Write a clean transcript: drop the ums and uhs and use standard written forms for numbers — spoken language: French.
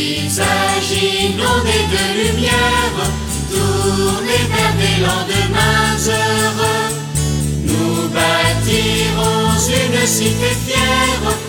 visage inondé de lumière, tourné vers des lendemains heureux. Nous bâtirons une cité fière,